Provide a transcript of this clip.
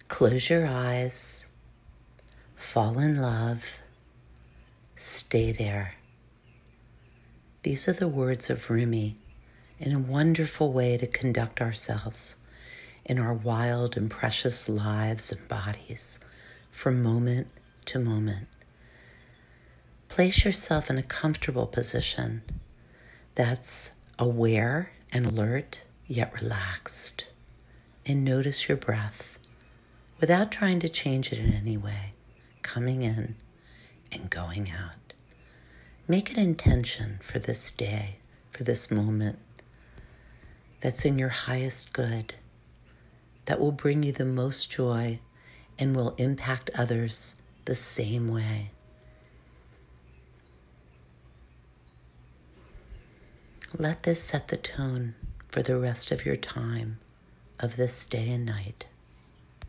Close your eyes, fall in love, stay there. These are the words of Rumi in a wonderful way to conduct ourselves in our wild and precious lives and bodies from moment to moment. Place yourself in a comfortable position that's aware and alert, yet relaxed. And notice your breath without trying to change it in any way, coming in and going out. Make an intention for this day, for this moment, that's in your highest good, that will bring you the most joy and will impact others the same way. Let this set the tone for the rest of your time of this day and night.